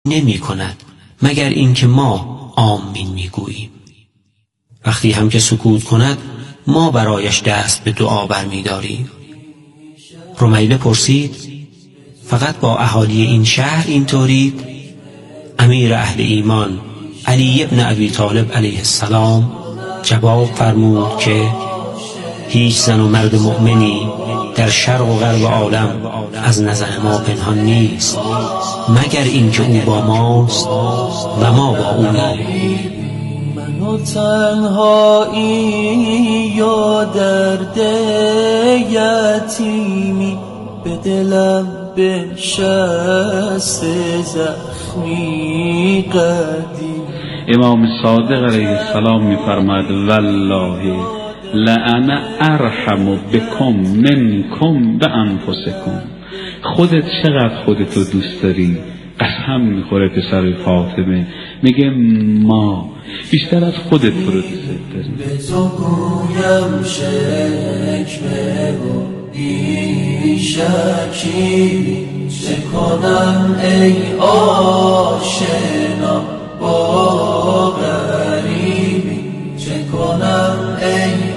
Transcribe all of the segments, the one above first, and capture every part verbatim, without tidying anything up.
نمی کند مگر اینکه ما آمین می گوییم. وقتی هم که سکوت کند ما برایش دست به دعا برمی داریم. رمیله پرسید: فقط با اهالی این شهر اینطورید؟ امیر اهل ایمان علی ابن ابی طالب علیه السلام جواب فرمود که هیچ زن و مرد مؤمنی در شرق و غرب عالم از نظر ما پنهان نیست مگر اینکه او با ماست و ما با اونیم. من و تنهایی یا درد یتیمی به دلم بنشست زخمی قدیم. امام صادق علیه السلام می‌فرماید والله لأنا ارحم بكم منكم بانفسكم. خودت چقدر خودتو دوست داری؟ قسم میخوره پسر فاطمه، میگه ما بیشتر از خودت تو رو دوست داریم. به تو گویم شکوه و بیشکی چه کنم ای آشنا با غریبی، چه کنم ای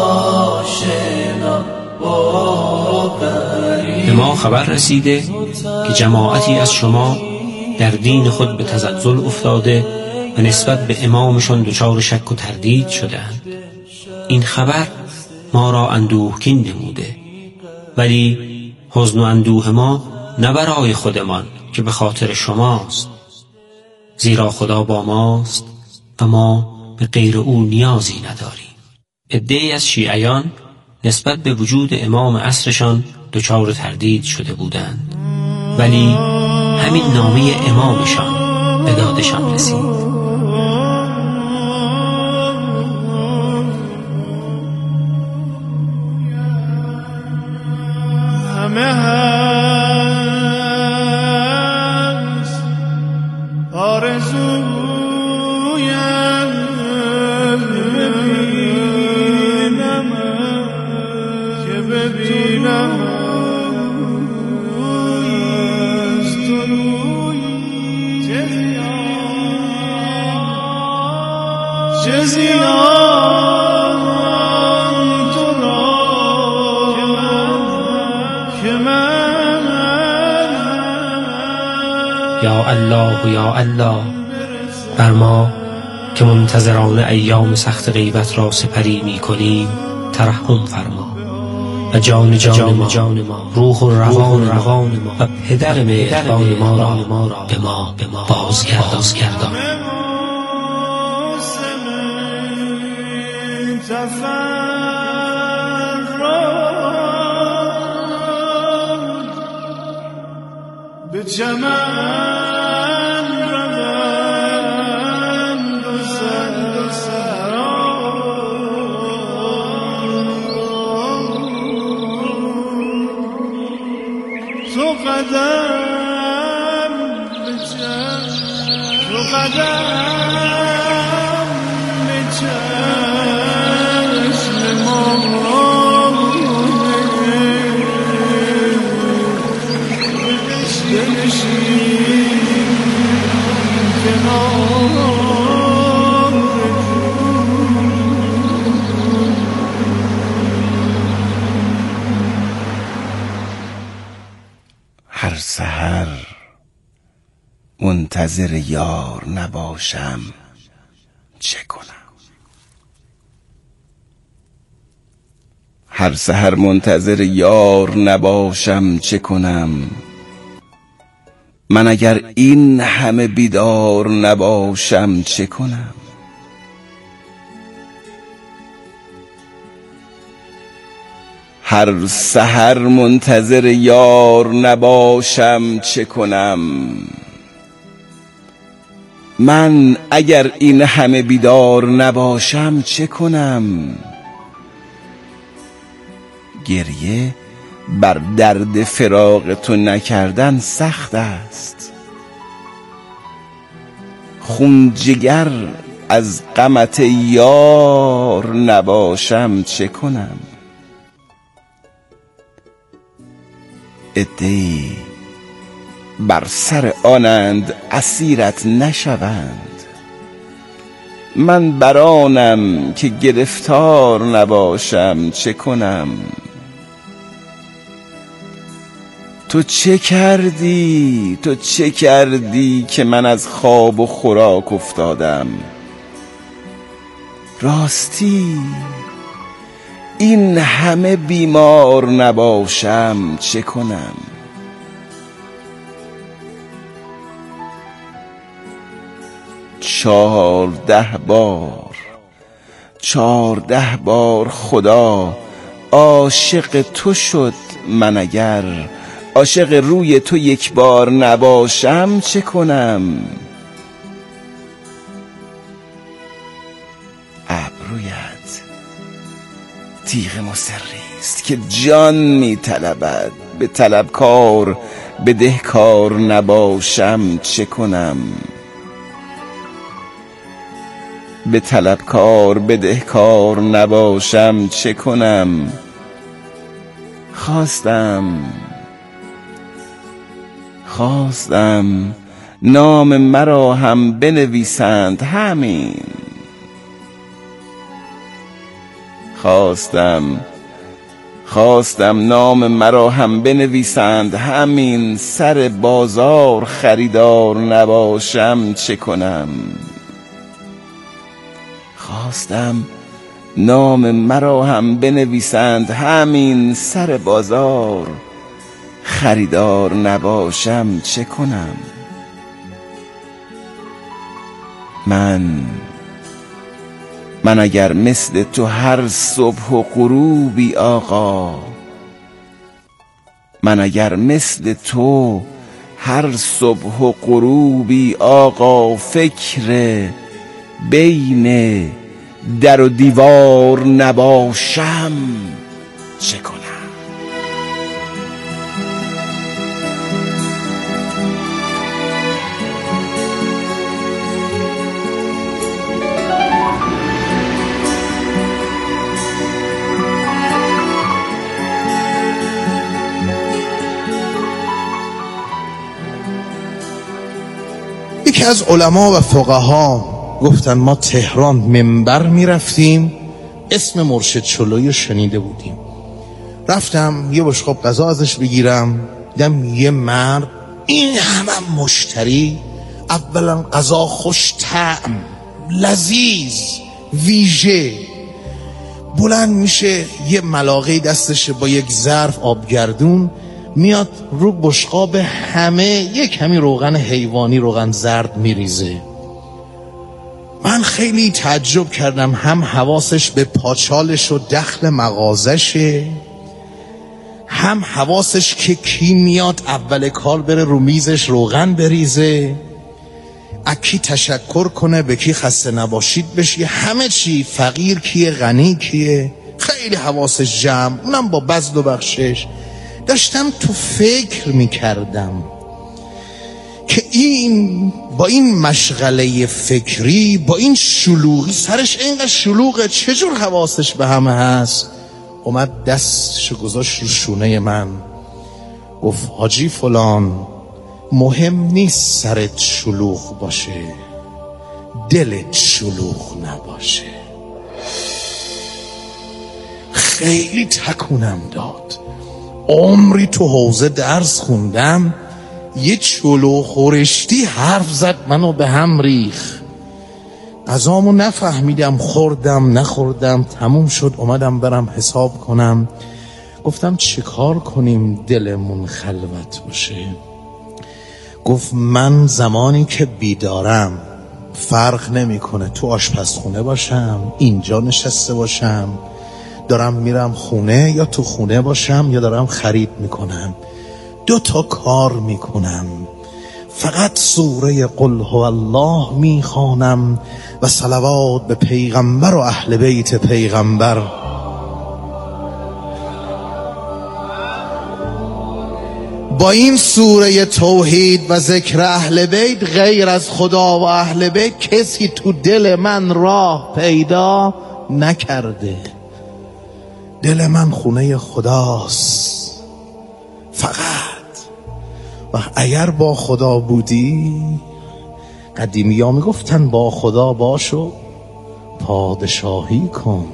آشنا با غریبی. به ما خبر رسیده که جماعتی از شما در دین خود به تزلزل افتاده و نسبت به امامشان دچار شک و تردید شدند. این خبر ما را اندوهگین نموده، ولی حزن و اندوه ما نه برای خودمان که به خاطر شماست، زیرا خدا با ماست و ما به غیر او نیازی نداریم. عده‌ای از شیعیان نسبت به وجود امام عصرشان دچار تردید شده بودند، ولی همین نامه امامشان به دادشان رسید. همه هست آرزویم ببینم که ببینم از تو روی چه زیان تو را که من یا الله یا الله، بر ما که منتظران ایام سخت غیبت را سپری می کنیم ترحم فرما و جان جان ما، جان ما، روح و روان روان ما و پدر مهربان ما را به ما به ما بازگردان. به چمن روند و سر و سران، تو قدم به چشم، تو قدم به چشم ما هر سحر منتظر یار نباشم چه کنم؟ هر سحر منتظر یار نباشم چه کنم؟ من اگر این همه بیدار نباشم چه کنم؟ هر سحر منتظر یار نباشم چه کنم؟ من اگر این همه بیدار نباشم چه کنم؟ گریه بر درد فراق تو نکردن سخت است، خون جگر از غمت یار نباشم چه کنم؟ عده‌ای بر سر آنند اسیرت نشوند. من برانم که گرفتار نباشم چه کنم؟ تو چه کردی تو چه کردی که من از خواب و خوراک افتادم؟ راستی این همه بیمار نباشم چه کنم؟ چهارده بار چهارده بار خدا عاشق تو شد، من اگر عاشق روی تو یک بار نباشم چه کنم؟ ابرویت تیغ مصری است که جان می طلبد، به طلبکار بدهکار نباشم چه کنم؟ به طلبکار بدهکار نباشم چه کنم؟ خواستم خواستم نام مرا هم بنویسند، همین خواستم خواستم نام مرا هم بنویسند، همین سر بازار خریدار نباشم چه کنم؟ خواستم نام مرا هم بنویسند، همین سر بازار خریدار نباشم چه کنم؟ من من اگر مثل تو هر صبح و غروبی آقا، من اگر مثل تو هر صبح و غروبی آقا، فکر بین در و دیوار نباشم چه کنم؟ یکی از علما و فقها گفتن ما تهران منبر می رفتیم، اسم مرشد چلویی شنیده بودیم. رفتم یه بشقاب غذا ازش بگیرم، دیدم یه مرد این همه مشتری، اولا غذا خوش طعم، لذیذ، ویژه، بلند میشه یه ملاقه دستشه با یک ظرف آبگردون، میاد رو بشقاب همه یک کمی روغن حیوانی، روغن زرد میریزه. من خیلی تعجب کردم، هم حواسش به پاچالش و دخل مغازشه، هم حواسش که کی میاد اول کار بره رو میزش روغن بریزه، اکی تشکر کنه، به کی خسته نباشید بشه، همه چی، فقیر کیه غنی کیه، خیلی حواسش جمع. اونم با بذل و بخشش. داشتم تو فکر میکردم که این با این مشغله فکری، با این شلوغی، سرش اینقدر شلوغه، چجور حواسش به همه هست؟ اومد دستشو گذاشت رو شونه من، گفت حاجی فلان، مهم نیست سرت شلوغ باشه، دلت شلوغ نباشه. خیلی تکونم داد. عمری تو حوزه درس خوندم، یه چلو خورشتی حرف زد منو به هم ریخ. غذامو نفهمیدم، خوردم نخوردم، تموم شد. اومدم برم حساب کنم. گفتم چه کار کنیم دلمون خلوت باشه؟ گفت من زمانی که بیدارم فرق نمیکنه تو آشپزخونه باشم، اینجا نشسته باشم، دارم میرم خونه، یا تو خونه باشم، یا دارم خرید میکنم، دو تا کار میکنم، فقط سوره قل هو الله میخوانم و صلوات به پیغمبر و اهل بیت پیغمبر. با این سوره توحید و ذکر اهل بیت، غیر از خدا و اهل بیت کسی تو دل من راه پیدا نکرده. دل من خونه خداست. فقط و اگر با خدا بودی، قدیمی ها میگفتن با خدا باش و پادشاهی کن.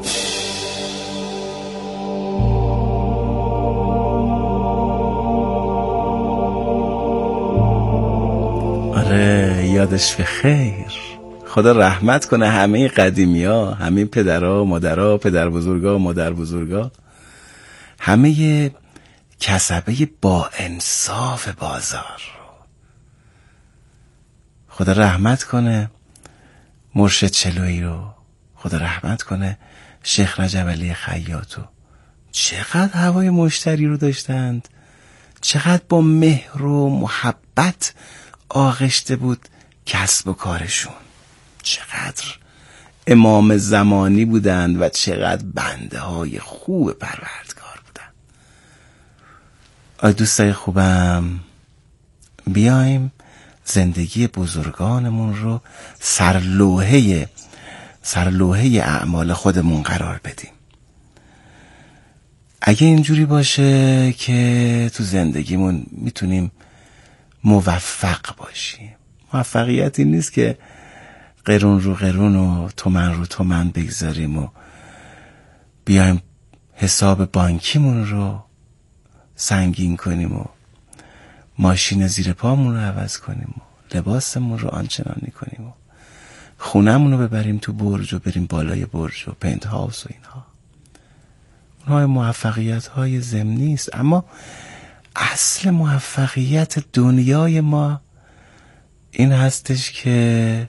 آره یادش به خیر. خدا رحمت کنه همه قدیمی ها، همه پدرها، مادرها، پدر بزرگا، مادر بزرگا، همه کسبه با انصاف بازار. خدا رحمت کنه مرشد چلویی رو، خدا رحمت کنه شیخ رجب علی خیاطو. چقدر هوای مشتری رو داشتند، چقدر با مهر و محبت آغشته بود کسب و کارشون، چقدر امام زمانی بودند و چقدر بنده های خوب پروردگار بودند. آی دوستای خوبم، بیایم زندگی بزرگانمون رو سرلوحه سرلوحه اعمال خودمون قرار بدیم. اگه اینجوری باشه که تو زندگیمون میتونیم موفق باشیم. موفقیتی نیست که قرون رو قرون و تومن رو تومن بگذاریم و بیایم حساب بانکیمون رو سنگین کنیم و ماشین زیر پامون رو عوض کنیم و لباسمون رو آنچنانی کنیم و خونمون رو ببریم تو برج و بریم بالای برج و پنت هاوس و اینها. اونها موفقیت های ضمنی است، اما اصل موفقیت دنیای ما این هستش که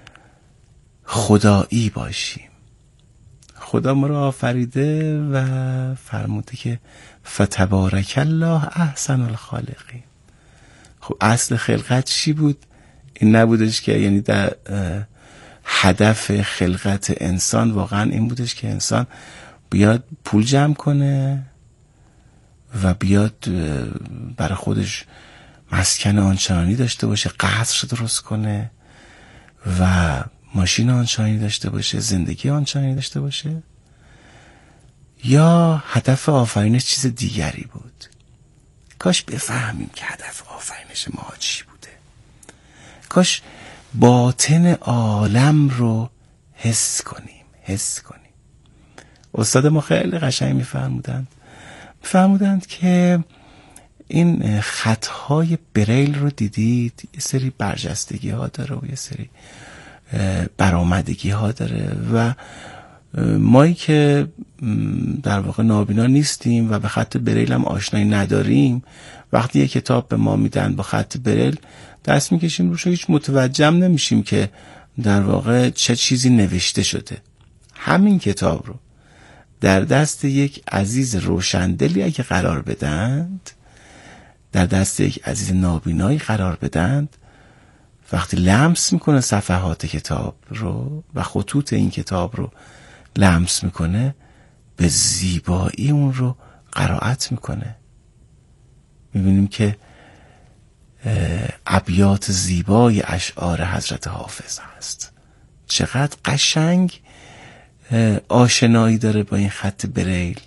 خدایی باشیم. خدا ما رو آفریده و فرموده که فتبارک الله احسن الخالقین. خب اصل خلقت چی بود؟ این نبودش که یعنی در هدف خلقت انسان واقعا این بودش که انسان بیاد پول جمع کنه و بیاد برای خودش مسکن آنچنانی داشته باشه، قصر درست کنه و ماشین آنچنانی داشته باشه، زندگی آنچنانی داشته باشه؟ یا هدف آفرینش چیز دیگری بود؟ کاش بفهمیم که هدف آفرینش ما چی بوده. کاش باطن عالم رو حس کنیم حس کنیم. استاد ما خیلی قشنگ میفرمودند میفرمودند که این خطهای بریل رو دیدید، یه سری برجستگی ها داره و یه سری برآمدگی ها داره و مایی که در واقع نابینا نیستیم و به خط بریل هم آشنایی نداریم، وقتی یه کتاب به ما میدن با خط بریل دست میکشیم روش، هیچ متوجه نمیشیم که در واقع چه چیزی نوشته شده. همین کتاب رو در دست یک عزیز روشندلی اگه قرار بدند، در دست یک عزیز نابینایی قرار بدند، وقتی لمس میکنه صفحات کتاب رو و خطوط این کتاب رو لمس میکنه، به زیبایی اون رو قرائت میکنه. میبینیم که ابیات زیبای اشعار حضرت حافظ هست. چقدر قشنگ آشنایی داره با این خط بریل.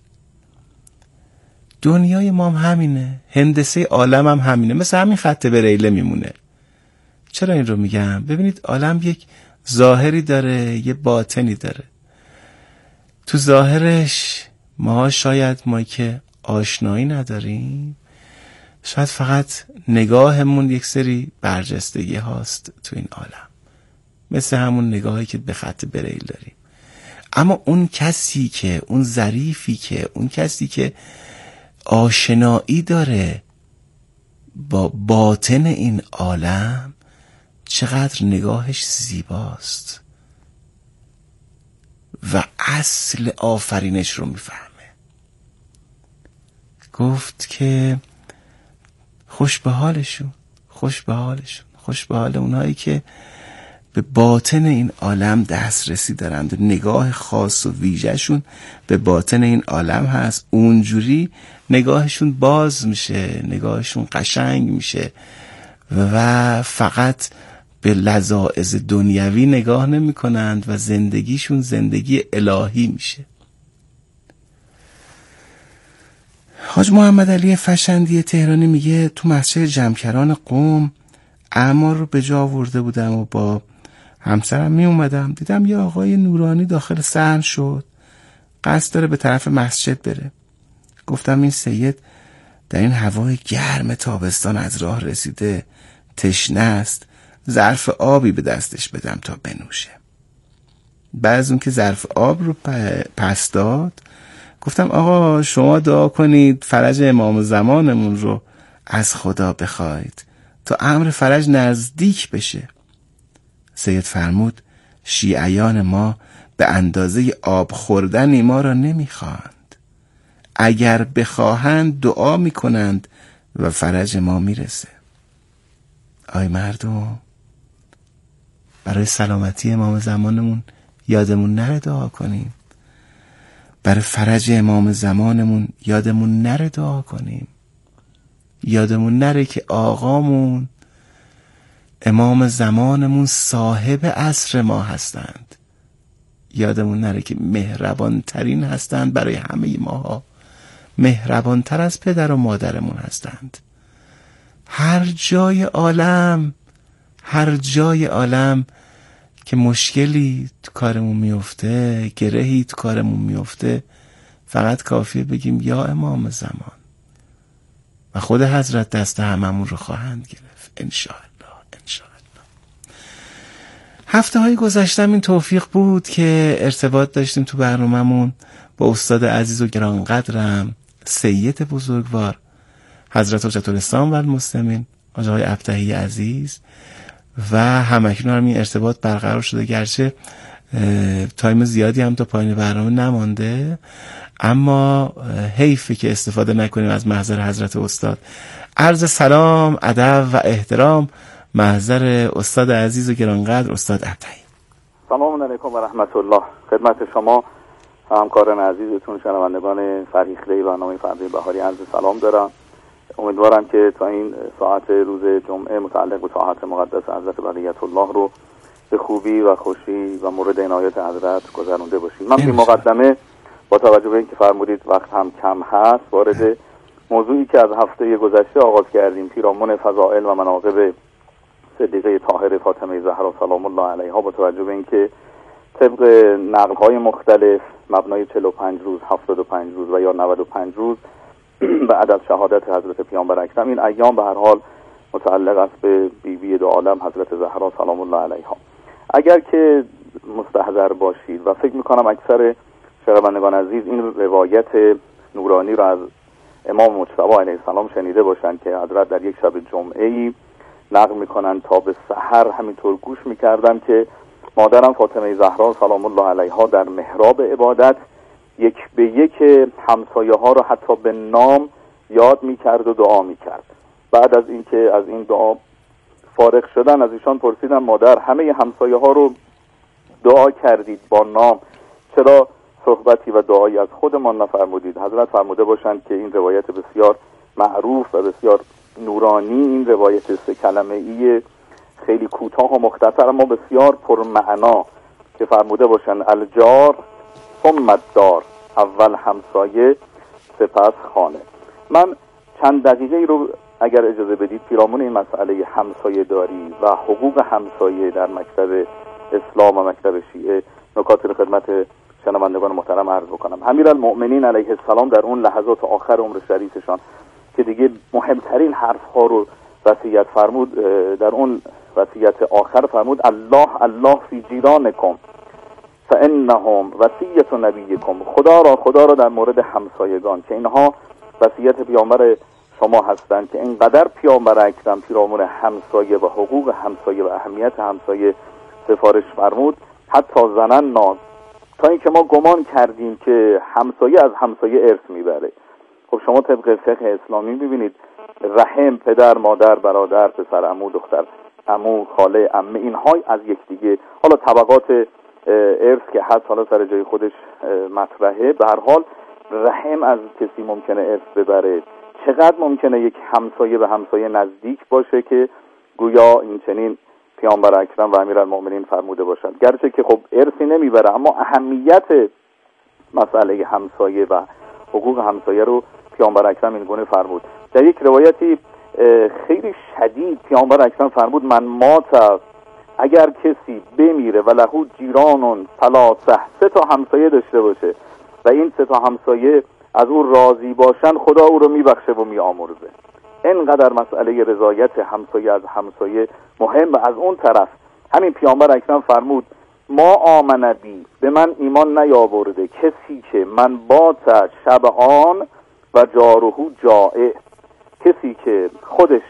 دنیای ما هم همینه، هندسه عالم هم همینه، مثل همین خط بریله میمونه. چرا این رو میگم؟ ببینید عالم یک ظاهری داره، یه باطنی داره. تو ظاهرش ما شاید ما که آشنایی نداریم، شاید فقط نگاهمون یک سری برجستگی هاست تو این عالم، مثل همون نگاهی که به خط بریل داریم. اما اون کسی که اون ظریفی که اون کسی که آشنایی داره با باطن این عالم، چقدر نگاهش زیباست و اصل آفرینش رو میفهمه. گفت که خوش به حالشون، خوش به حالشون، خوش به حال اونهایی که به باطن این عالم دسترسی دارند، نگاه خاص و ویژه‌شون به باطن این عالم هست. اونجوری نگاهشون باز میشه، نگاهشون قشنگ میشه و فقط به لذاذ دنیوی نگاه نمی کنند و زندگیشون زندگی الهی میشه. حاج محمد علی فشندی تهرانی میگه تو مسجد جمکران قم اعمال رو به جا آورده بودم و با همسرم می اومدم، دیدم یه آقای نورانی داخل صحن شد، قصد داره به طرف مسجد بره. گفتم این سید در این هوای گرم تابستان از راه رسیده، تشنه است، ظرف آبی به دستش بدم تا بنوشه. بعد از اون که ظرف آب رو پس داد، گفتم آقا شما دعا کنید فرج امام زمانمون رو از خدا بخواید تا امر فرج نزدیک بشه. سید فرمود شیعیان ما به اندازه آب خوردن ما را نمیخواند، اگر بخواهند دعا میکنند و فرج ما میرسه. آی مردم، برای سلامتی امام زمانمون یادمون نره دعا کنیم، برای فرج امام زمانمون یادمون نره دعا کنیم، یادمون نره که آقامون امام زمانمون صاحب عصر ما هستند، یادمون نره که مهربان ترین هستند برای همه ماها، مهربان تر از پدر و مادرمون هستند. هر جای عالم هر جای عالم که مشکلی تو کارمون میفته، گرهی تو کارمون میفته، فقط کافیه بگیم یا امام زمان و خود حضرت دست هممون رو خواهند گرفت انشاءالله. انشاءالله. هفته های گذشتم این توفیق بود که ارتباط داشتیم تو برنامه‌مون با استاد عزیز و گرانقدرم سید بزرگوار حضرت حجت الاسلام و المسلمین حاج آقای ابطحی عزیز و همکنون هم این ارتباط برقرار شده، گرچه تایم زیادی هم تا پایان برنامه نمانده، اما حیفه که استفاده نکنیم از محضر حضرت استاد. عرض سلام، ادب و احترام محضر استاد عزیز و گرانقدر استاد ابطحی. سلام علیکم و رحمت الله. خدمت شما همکاران عزیزتون شنوندگان فرهیخته برنامه فردا بهاری عرض سلام دارم. امیدوارم که تا این ساعت روز جمعه متعلق به ساعت مقدس حضرت بقیت الله رو به خوبی و خوشی و مورد عنایت حضرت گذرانده باشیم. من این مقدمه با توجه به اینکه فرمودید وقت هم کم هست، وارد موضوعی که از هفته گذشته آغاز کردیم، پیرامون فضائل و مناقب صدیقه طاهره فاطمه زهرا سلام الله علیها، با توجه به اینکه طبق نقل‌های مختلف مبنای چهل و پنج روز، هفتاد و پنج روز و یا نود و پنج روز بعد از شهادت حضرت پیامبر اکرم، این ایام به هر حال متعلق است به بیبی دو عالم حضرت زهرا سلام الله علیها. اگر که مستحضر باشید و فکر میکنم اکثر شنوندگان عزیز این روایت نورانی را از امام مجتبی علیه السلام شنیده باشند که حضرت در یک شب جمعه‌ای نقل میکنن تا به سحر همینطور گوش میکردم که مادرم فاطمه زهرا سلام الله علیها در محراب عبادت یک به یک همسایه ها رو حتی به نام یاد میکرد و دعا میکرد. بعد از اینکه از این دعا فارغ شدن، از ایشان پرسیدم مادر همه همسایه ها رو دعا کردید با نام، چرا صحبتی و دعایی از خودمان نفرمودید؟ حضرت فرموده باشند که این روایت بسیار معروف و بسیار نورانی، این روایت سه کلمه ای خیلی کوتاه و مختصر اما بسیار پرمعنا که فرموده باشند الجار ثم الدار، اول همسایه سپس خانه. من چند دقیقه ای رو اگر اجازه بدید پیرامون این مسئله همسایه داری و حقوق همسایه در مکتب اسلام و مکتب شیعه نکاتی رو خدمت شنوندگان محترم عرض بکنم. امیرالمؤمنین علیه السلام در اون لحظات آخر عمر شریفشان که دیگه مهمترین حرف ها رو وصیت فرمود، در اون وصیت آخر فرمود الله الله فی جیرانکم فانهم وصیت نبیکم، خدا را خدا را در مورد همسایگان که اینها وصیت پیامبر شما هستند، که اینقدر پیامبر اکرم پیرامون همسایه و حقوق همسایه و اهمیت همسایه سفارش فرمود، حتی زننا، تا اینکه ما گمان کردیم که همسایه از همسایه ارث میبره. خب شما طبق فقه اسلامی ببینید رحم، پدر، مادر، برادر، پسر عمو، دختر عمو، خاله، عمه، اینها از یکدیگه، حالا طبقات ارث که هست حالا سر جای خودش مطرحه، به هر حال رحم از کسی ممکنه ارث ببره. چقدر ممکنه یک همسایه به همسایه نزدیک باشه که گویا این چنین پیامبر اکرم و امیرالمؤمنین فرموده باشند. گرچه که خب ارثی نمیبره، اما اهمیت مسئله همسایه و حقوق همسایه رو پیامبر اکرم این گونه فرمود. در یک روایتی خیلی شدید پیامبر اکرم فرمود من مات، اگر کسی بمیره و لهو جیرانون ثلاثه، سه تا همسایه داشته باشه و این سه تا همسایه از او راضی باشن، خدا او رو میبخشه و میآمرزه. اینقدر مسئله رضایت همسایه از همسایه مهم. و از اون طرف همین پیامبر اکرم فرمود ما آمن بی، به من ایمان نیاورده کسی که من بات شبعان و جاره جائع، کسی که خودش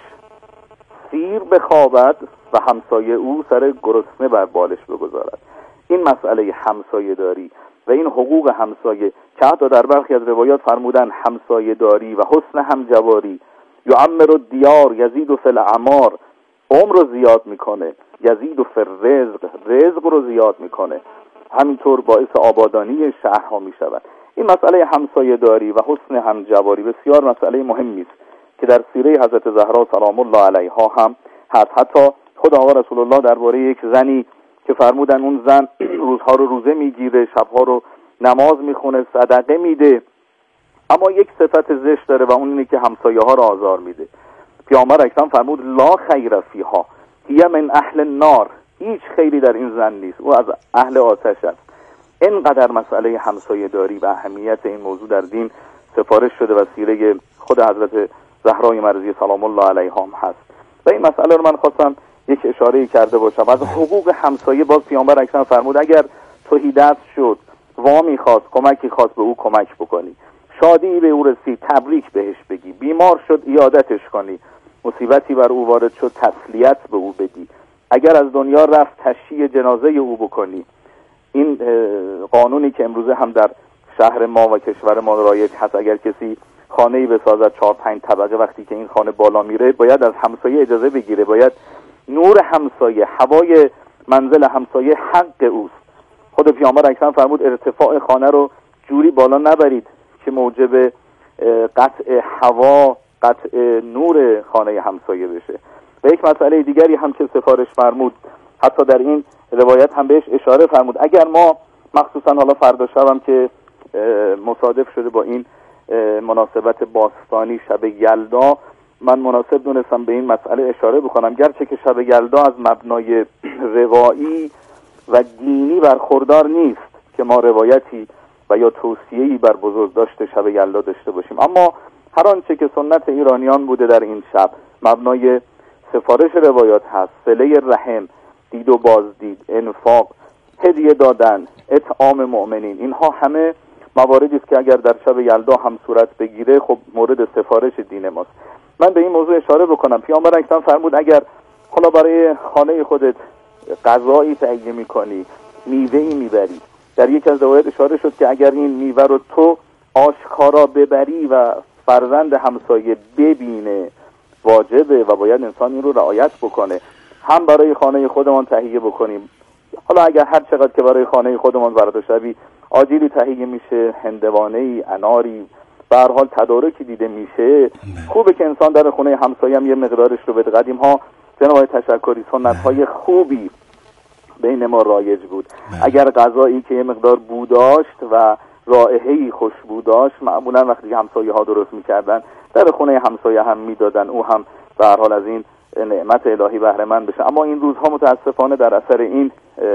سیر بخوابد و همسایه او سر گرسنه بر بالش بگذارد. این مسئله همسایه داری و این حقوق همسایه که حتی در برخی از روایات فرمودن همسایه داری و حسن همجواری یعمر الدیار یزید فی الاعمار، عمر رو زیاد میکنه، یزید فی الرزق، رزق رو زیاد میکنه، همینطور باعث آبادانی شهرها میشود. این مسئله همسایه داری و حسن همجواری بسیار مسئله مهمی است که در سیره حضرت زهرا سلام الله علیها هم هست. حتی خود آقا رسول الله درباره یک زنی که فرمودن اون زن روزها رو روزه میگیره، شبها رو نماز میخونه، صدقه میده، اما یک صفت زشت داره و اون اینه که همسایه ها رو آزار میده. پیامبر اکرم فرمود لا خیر فیها هی من اهل النار، هیچ خیری در این زن نیست، او از اهل آتش است. اینقدر مسئله همسایه داری و اهمیت این موضوع در دین سفارش شده و سیره خود حضرت زهرای مرضی سلام الله علیها هم هست. و این مسئله رو من خواستم یک اشاره کرده باشم. از حقوق همسایه باز پیامبر اکرم فرمود اگر توهی دست شد، وامی خواست، کمکی خواست، به او کمک بکنی، شادی به او رسید تبریک بهش بگی، بیمار شد عیادتش کنی، مصیبتی بر او وارد شد تسلیت به او بدی، اگر از دنیا رفت تشییع جنازه او بکنی. این قانونی که امروزه هم در شهر ما و کشور ما رایج هست، اگر کسی خانه‌ای بسازد چهار پنج طبقه، وقتی که این خانه بالا میره باید از همسایه اجازه بگیره، باید نور همسایه، هوای منزل همسایه حق اوست. خود پیامبر اکرم فرمود ارتفاع خانه رو جوری بالا نبرید که موجب قطع هوا، قطع نور خانه همسایه بشه. و یک مسئله دیگری هم که سفارش فرمود، حتی در این روایت هم بهش اشاره فرمود، اگر ما مخصوصا حالا فردا شبم که مصادف شده با این مناسبت باستانی شب یلدا، من مناسب دونستم به این مسئله اشاره بکنم، گرچه که شب یلدا از مبنای روایی و دینی برخوردار نیست که ما روایتی و یا توصیه‌ای بر بزرگداشت شب یلدا داشته باشیم، اما هر آنچه که سنت ایرانیان بوده در این شب مبنای سفارش روایات هست، صله رحم، دید و بازدید، انفاق، هدیه دادن، اطعام مؤمنین، اینها همه مواردی است که اگر در شب یلدا هم صورت بگیره خب مورد سفارش دین ماست. من به این موضوع اشاره بکنم. پیامبر اکرم فرمود اگر حالا برای خانه خودت غذایی تهیه می‌کنی، میوه‌ای میبری، در یک از روایات اشاره شد که اگر این میوه رو تو آشکارا ببری و فرزند همسایه ببینه، واجبه و باید انسان این رو رعایت بکنه. هم برای خانه خودمان تهیه بکنیم، حالا اگر هر چقدر که برای خانه خودمان ورد شبی آجیلی تهیه میشه، هندوانه‌ای، اناری، به هر حال تدارکی دیده میشه، خوبه که انسان در خونه همسایه هم یه مقدارش رو بده. قدیم ها جناب تشکری سنت های خوبی بین ما رایج بود. اگر غذایی که یه مقدار بو داشت و رائحه‌ای خوشبو داشت، معمولا وقتی همسایه ها درست میکردن در خونه همسایه هم میدادن، او هم به هر حال از این نعمت الهی بهره مند بشه. اما این روزها متاسفانه در اثر این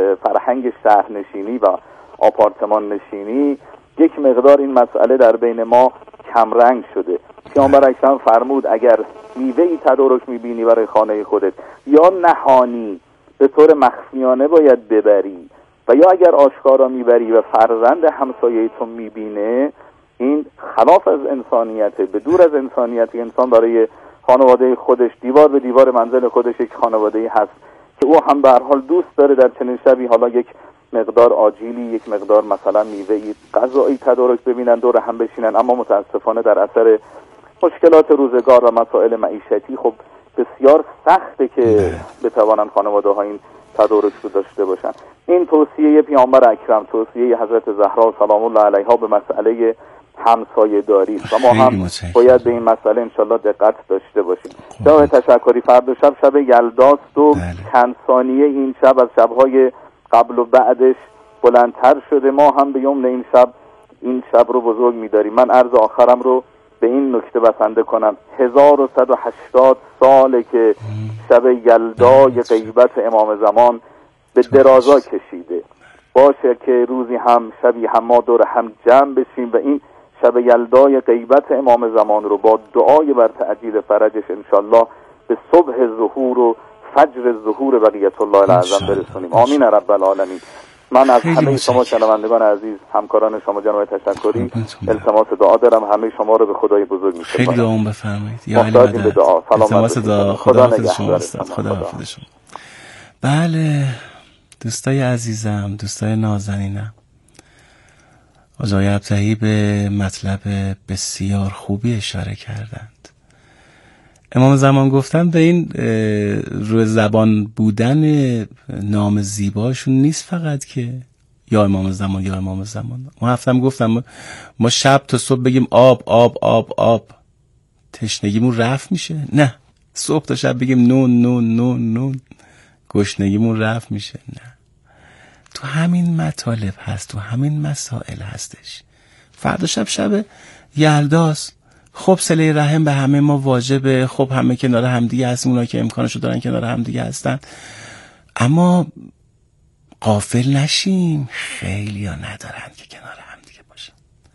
فرهنگ شهرنشینی و آپارتمان نشینی یک مقدار این مسئله در بین ما کمرنگ شده. پیامبر اکرم فرمود اگر میوه‌ای تدارک میبینی برای خانه خودت، یا نهانی به طور مخفیانه باید ببری، و یا اگر آشکارا میبری و فرزند همسایه تو میبینه، این خلاف از انسانیته، به دور از انسانیت. انسان برای خانواده خودش دیوار به دیوار منزل خودش یک خانواده‌ای هست که او هم به هر حال دوست داره در چنین شبی حالا یک مقدار آجیلی، یک مقدار مثلا میوه‌ای، غذایی تدارک ببینن، دور هم بشینن. اما متاسفانه در اثر مشکلات روزگار و مسائل معیشتی خب بسیار سخته که بتوانن خانواده ها این تدارک رو داشته باشن. این توصیه پیامبر اکرم، توصیه حضرت زهرا سلام الله علیها به مسئله همسایه داری است و ما هم باید به این مسئله انشالله دقت داشته باشیم. جناب تشکری فردا شب شب یلداست و چند ثانیه این شب از شبهای قبل و بعدش بلندتر شده. ما هم به یمن این شب این شب رو بزرگ می‌داریم. من عرض آخرم رو به این نکته بسنده کنم هزار و صد و هشتاد ساله که شب یلدای غیبت امام زمان به درازا کشیده. باشه که روزی هم شبی هم ما دور هم جمع بشیم و این شب یلدای غیبت امام زمان رو با دعای بر تعجیل فرجش انشالله به صبح ظهور و فجر ظهور بقیت الله العظم برسونیم. آمین رب العالمین. من از همه شما شنوندگان عزیز، همکاران شما جناب تشکری، التماس دعا دارم. همه شما رو به خدای بزرگ می‌سپارم. خیلی دعا بفرمایید. یا علی مدد. التماس دعا. خدا حافظ شما استاد. خدا حافظ شما. بله دوستای عزیزم، دوستای نازنینم، آقای ابطحی به مطلب بسیار خوبی اشاره کردند. امام زمان گفتن به این روی زبان بودن نام زیباشون نیست فقط که یا امام زمان یا امام زمان. ما هفتم گفتم ما شب تا صبح بگیم آب آب آب آب تشنگیمون رفت میشه؟ نه. صبح تا شب بگیم نون نون نون نون گشنگیمون رفت میشه؟ نه. تو همین مطالب هست، تو همین مسائل هستش. فردا شب شب یلداست. خب صله رحم به همه ما واجبه. خب همه کنار همدیگه هستیم، اونا که امکانشو دارن کنار همدیگه هستن، اما غافل نشیم خیلی ها ندارن که کنار همدیگه باشن.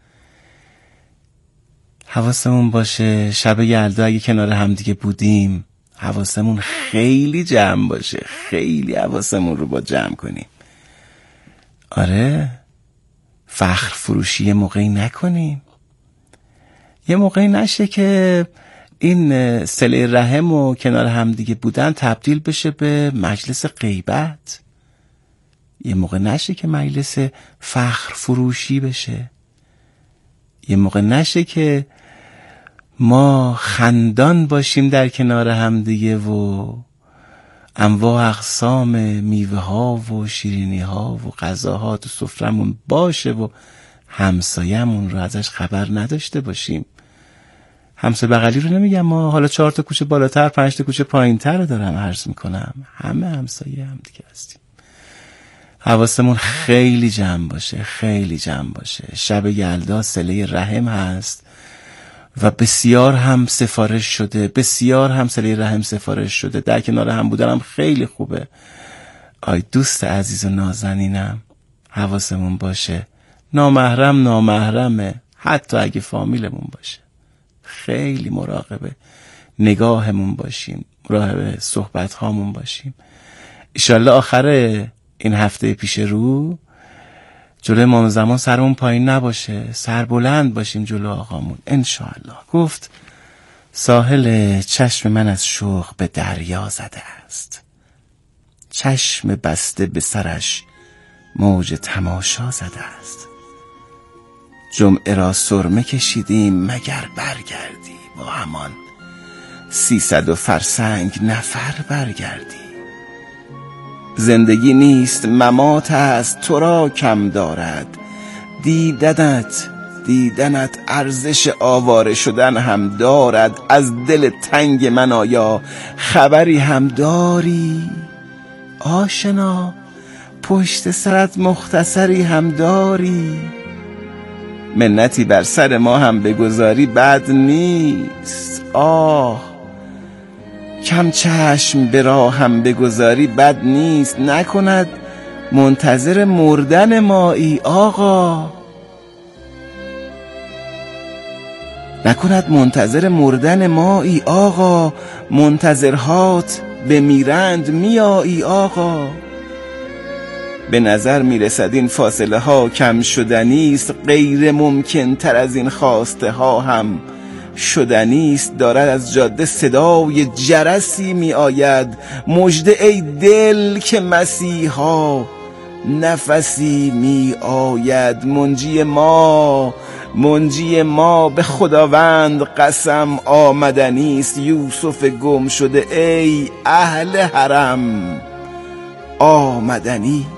حواسمون باشه شب یلدا اگه کنار همدیگه بودیم حواسمون خیلی جمع باشه، خیلی حواسمون رو با جمع کنیم. آره فخر فروشی یه موقعی نکنیم، یه موقعی نشه که این صله رحم و کنار همدیگه بودن تبدیل بشه به مجلس غیبت. یه موقع نشه که مجلس فخر فروشی بشه. یه موقع نشه که ما خندان باشیم در کنار همدیگه و انواع اقسام میوه ها و شیرینی ها و غذاها تو سفرمون باشه و همسایه‌مون رو ازش خبر نداشته باشیم. همسایه بغلی رو نمیگم، ما حالا چهار تا کوچه بالاتر پنج تا کوچه پایین‌تر رو دارم عرض میکنم، همه همسایه هم دیگه هستیم. حواسمون خیلی جمع باشه، خیلی جمع باشه. شب یلدا صله رحم هست و بسیار هم سفارش شده، بسیار هم صله رحم سفارش شده. در کنار هم بودنم خیلی خوبه. آی دوست عزیز و نازنینم، حواسمون باشه نامحرم نامحرمه، حتی اگه فامیلمون باشه خیلی مراقبه نگاهمون باشیم، مراقبه صحبت هامون باشیم. ایشالله آخر این هفته پیش رو جلوی امام زمان سرمون پایین نباشه، سر بلند باشیم جلو آقامون انشالله. گفت ساحل چشم من از شوق به دریا زده است، چشم بسته به سرش موج تماشا زده است. جمعه را سرمه کشیدیم مگر برگردی، با همان سیصد و فرسنگ نفر برگردی. زندگی نیست ممات است تو را کم دارد، دیدنت دیدنت ارزش آواره شدن هم دارد. از دل تنگ من آیا خبری هم داری؟ آشنا پشت سرت مختصری هم داری؟ منتی بر سر ما هم بگذاری بد نیست. آه کم چشم به راه هم بگذاری بد نیست. نکند منتظر مردن مایی آقا، نکند منتظر مردن مایی آقا. منتظرهات بمیرند میایی آقا. به نظر میرسد این فاصله ها کم شدنیست، غیر ممکن تر از این خواسته ها هم شدنیست. دارد از جاده صدای جرسی می آید، مژده ای دل که مسیحا نفسی می آید. منجی ما منجی ما به خداوند قسم آمدنیست. یوسف گم شده ای اهل حرم آمدنیست.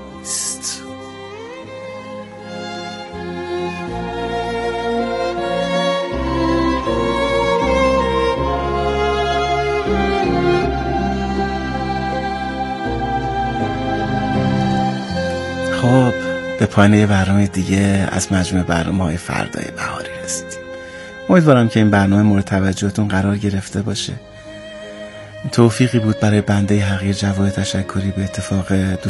خب به پایان یه برنامه دیگه از مجموعه برنامه‌های فردای بهاری رسیدیم. امیدوارم که این برنامه مورد توجهتون قرار گرفته باشه. توفیقی بود برای بنده حقیر جواد تشکری به اتفاق